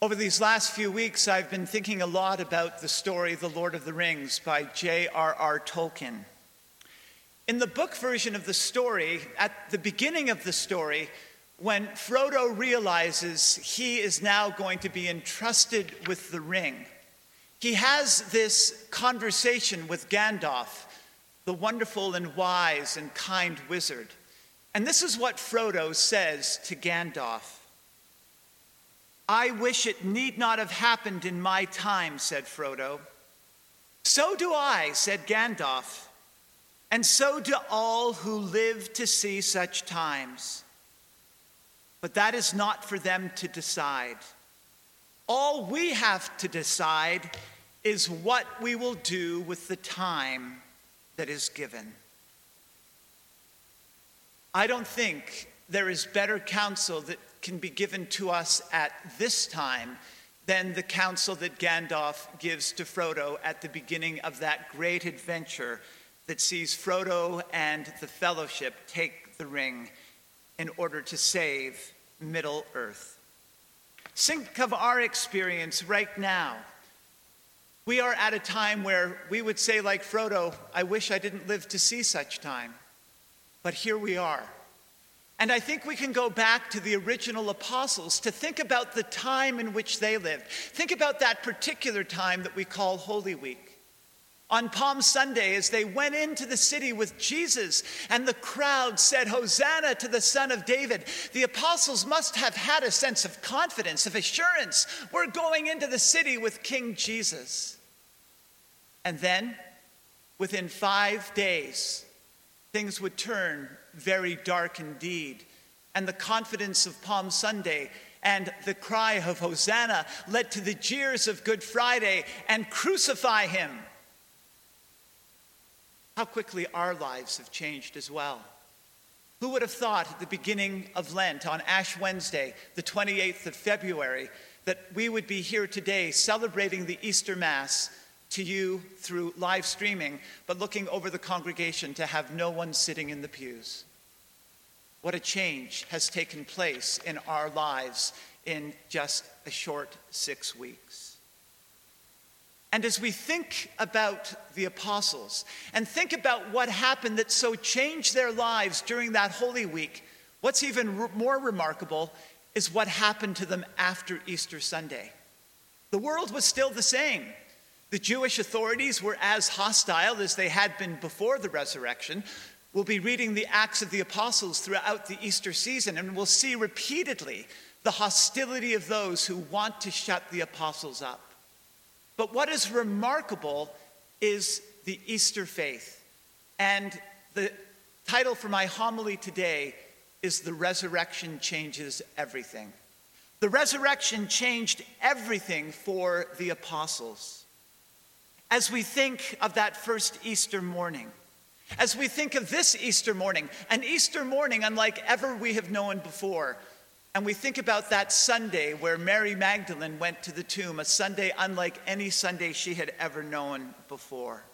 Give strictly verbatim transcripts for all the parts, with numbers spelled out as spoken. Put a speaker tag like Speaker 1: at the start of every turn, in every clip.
Speaker 1: Over these last few weeks, I've been thinking a lot about the story The Lord of the Rings by J R R Tolkien. In the book version of the story, at the beginning of the story, when Frodo realizes he is now going to be entrusted with the ring, he has this conversation with Gandalf, the wonderful and wise and kind wizard. And this is what Frodo says to Gandalf. "I wish it need not have happened in my time," said Frodo. "So do I," said Gandalf, "and so do all who live to see such times. But that is not for them to decide. All we have to decide is what we will do with the time that is given." I don't think there is better counsel that can be given to us at this time than the counsel that Gandalf gives to Frodo at the beginning of that great adventure that sees Frodo and the Fellowship take the ring in order to save Middle-earth. Think of our experience right now. We are at a time where we would say, like Frodo, "I wish I didn't live to see such time." But here we are. And I think we can go back to the original apostles to think about the time in which they lived. Think about that particular time that we call Holy Week. On Palm Sunday, as they went into the city with Jesus and the crowd said, "Hosanna to the Son of David," the apostles must have had a sense of confidence, of assurance. We're going into the city with King Jesus. And then, within five days, things would turn very dark indeed. And the confidence of Palm Sunday and the cry of Hosanna led to the jeers of Good Friday and "Crucify him." How quickly our lives have changed as well. Who would have thought at the beginning of Lent, on Ash Wednesday, the twenty-eighth of February, that we would be here today celebrating the Easter Mass to you through live streaming, but looking over the congregation to have no one sitting in the pews? What a change has taken place in our lives in just a short six weeks. And as we think about the apostles and think about what happened that so changed their lives during that Holy Week, what's even more remarkable is what happened to them after Easter Sunday. The world was still the same. The Jewish authorities were as hostile as they had been before the resurrection. We'll be reading the Acts of the Apostles throughout the Easter season, and we'll see repeatedly the hostility of those who want to shut the apostles up. But what is remarkable is the Easter faith. And the title for my homily today is "The Resurrection Changes Everything." The resurrection changed everything for the apostles. As we think of that first Easter morning, as we think of this Easter morning, an Easter morning unlike ever we have known before, and we think about that Sunday where Mary Magdalene went to the tomb, a Sunday unlike any Sunday she had ever known before.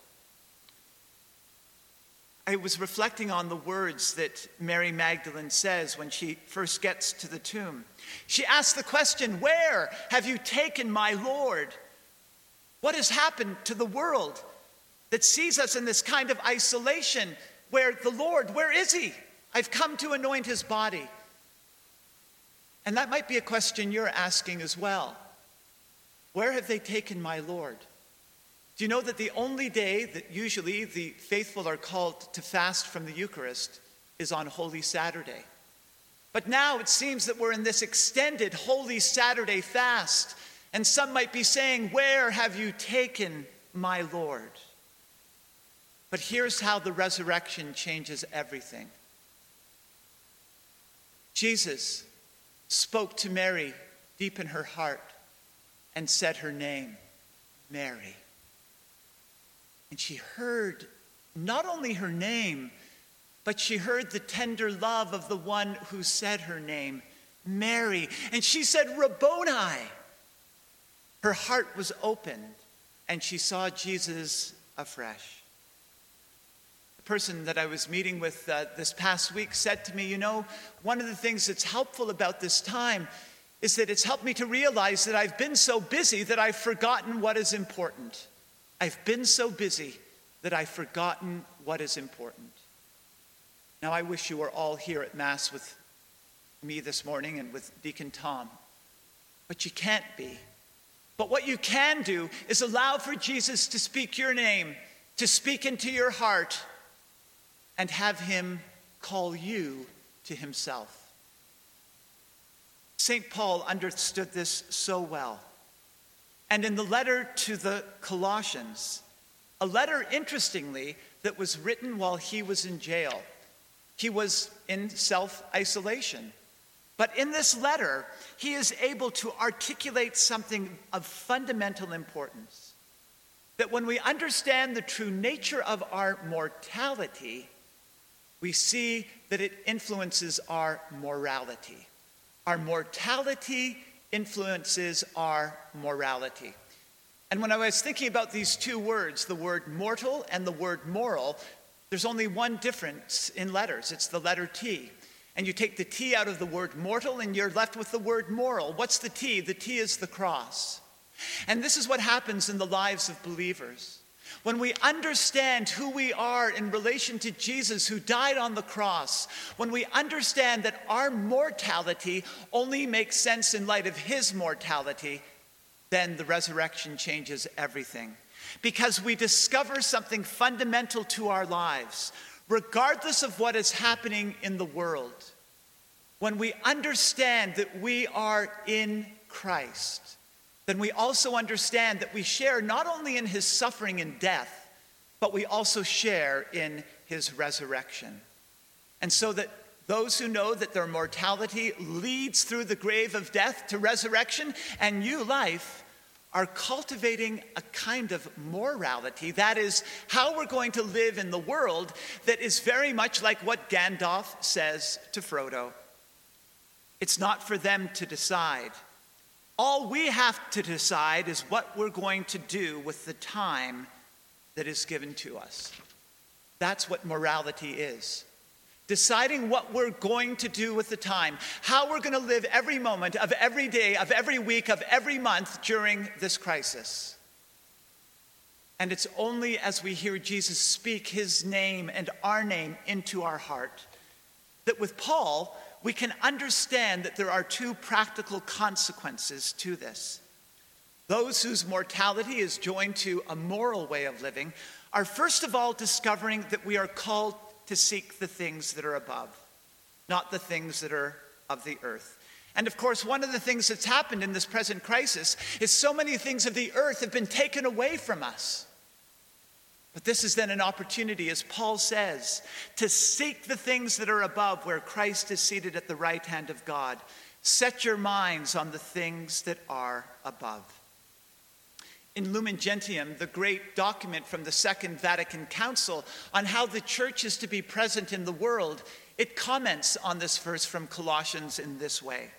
Speaker 1: I was reflecting on the words that Mary Magdalene says when she first gets to the tomb. She asks the question, "Where have you taken my Lord?" What has happened to the world that sees us in this kind of isolation where the Lord, where is he? I've come to anoint his body. And that might be a question you're asking as well. Where have they taken my Lord? Do you know that the only day that usually the faithful are called to fast from the Eucharist is on Holy Saturday? But now it seems that we're in this extended Holy Saturday fast, and some might be saying, "Where have you taken my Lord?" But here's how the resurrection changes everything. Jesus spoke to Mary deep in her heart and said her name, Mary. And she heard not only her name, but she heard the tender love of the one who said her name, Mary. And she said, Rabboni. Her heart was opened, and she saw Jesus afresh. The person that I was meeting with uh, this past week said to me, you know, one of the things that's helpful about this time is that it's helped me to realize that I've been so busy that I've forgotten what is important. I've been so busy that I've forgotten what is important. Now, I wish you were all here at Mass with me this morning and with Deacon Tom, but you can't be. But what you can do is allow for Jesus to speak your name, to speak into your heart, and have him call you to himself. Saint Paul understood this so well. And in the letter to the Colossians, a letter, interestingly, that was written while he was in jail. He was in self-isolation. But in this letter, he is able to articulate something of fundamental importance. That when we understand the true nature of our mortality, we see that it influences our morality. Our mortality influences our morality. And when I was thinking about these two words, the word mortal and the word moral, there's only one difference in letters. It's the letter T. And you take the T out of the word mortal and you're left with the word moral. What's the T? The T is the cross. And this is what happens in the lives of believers. When we understand who we are in relation to Jesus who died on the cross, when we understand that our mortality only makes sense in light of his mortality, then the resurrection changes everything. Because we discover something fundamental to our lives, regardless of what is happening in the world. When we understand that we are in Christ, then we also understand that we share not only in his suffering and death, but we also share in his resurrection. And so that those who know that their mortality leads through the grave of death to resurrection and new life are cultivating a kind of morality, that is, how we're going to live in the world, that is very much like what Gandalf says to Frodo. It's not for them to decide. All we have to decide is what we're going to do with the time that is given to us. That's what morality is. Deciding what we're going to do with the time, how we're going to live every moment of every day, of every week, of every month during this crisis. And it's only as we hear Jesus speak his name and our name into our heart that with Paul, we can understand that there are two practical consequences to this. Those whose mortality is joined to a moral way of living are first of all discovering that we are called to seek the things that are above, not the things that are of the earth. And of course, one of the things that's happened in this present crisis is so many things of the earth have been taken away from us. But this is then an opportunity, as Paul says, to seek the things that are above where Christ is seated at the right hand of God. Set your minds on the things that are above. In Lumen Gentium, the great document from the Second Vatican Council on how the church is to be present in the world, it comments on this verse from Colossians in this way.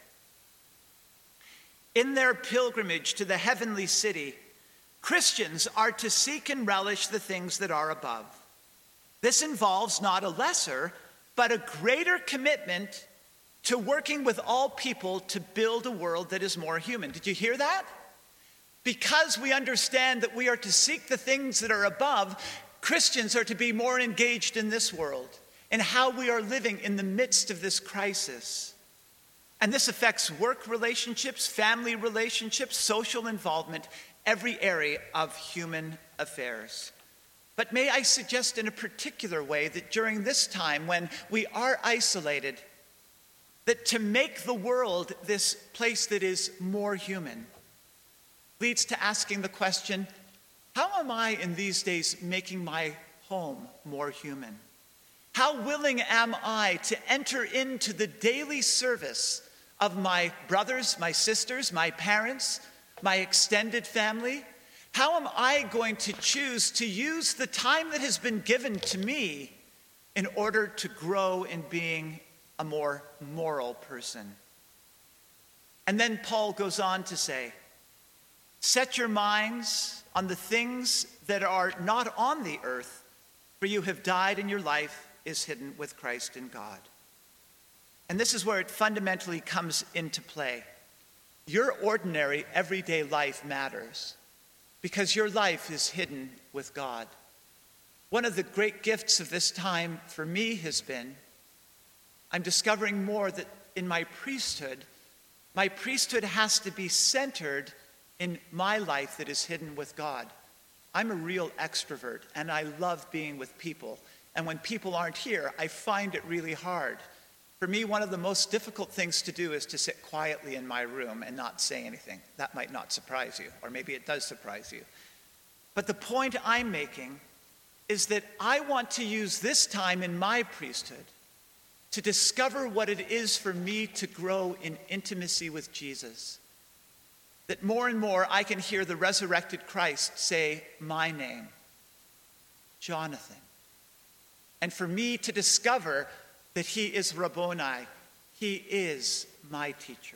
Speaker 1: In their pilgrimage to the heavenly city, Christians are to seek and relish the things that are above. This involves not a lesser, but a greater commitment to working with all people to build a world that is more human. Did you hear that? Because we understand that we are to seek the things that are above, Christians are to be more engaged in this world and how we are living in the midst of this crisis. And this affects work relationships, family relationships, social involvement, every area of human affairs. But may I suggest in a particular way that during this time when we are isolated, that to make the world this place that is more human leads to asking the question, how am I in these days making my home more human? How willing am I to enter into the daily service of my brothers, my sisters, my parents, my extended family? How am I going to choose to use the time that has been given to me in order to grow in being a more moral person? And then Paul goes on to say, set your minds on the things that are not on the earth, for you have died and your life is hidden with Christ in God. And this is where it fundamentally comes into play. your ordinary, everyday life matters because your life is hidden with God. One of the great gifts of this time for me has been I'm discovering more that in my priesthood, my priesthood has to be centered in my life that is hidden with God. I'm a real extrovert, and I love being with people. And when people aren't here, I find it really hard. For me, one of the most difficult things to do is to sit quietly in my room and not say anything. That might not surprise you, or maybe it does surprise you. But the point I'm making is that I want to use this time in my priesthood to discover what it is for me to grow in intimacy with Jesus. That more and more I can hear the resurrected Christ say my name, Jonathan. And for me to discover that he is Rabboni, he is my teacher.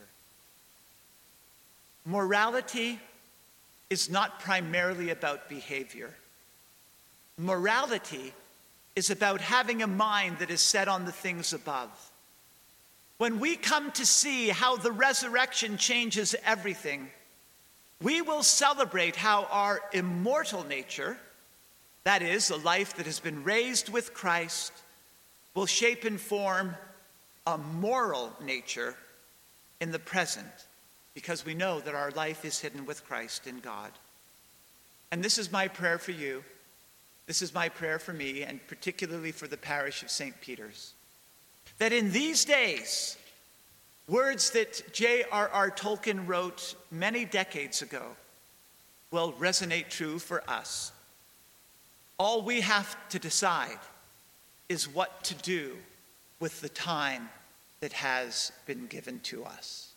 Speaker 1: Morality is not primarily about behavior. Morality is about having a mind that is set on the things above. When we come to see how the resurrection changes everything, we will celebrate how our immortal nature, that is, a life that has been raised with Christ, will shape and form a moral nature in the present, because we know that our life is hidden with Christ in God. And this is my prayer for you. This is my prayer for me, and particularly for the parish of Saint Peter's, that in these days, words that J R R Tolkien wrote many decades ago will resonate true for us. All we have to decide is what to do with the time that has been given to us.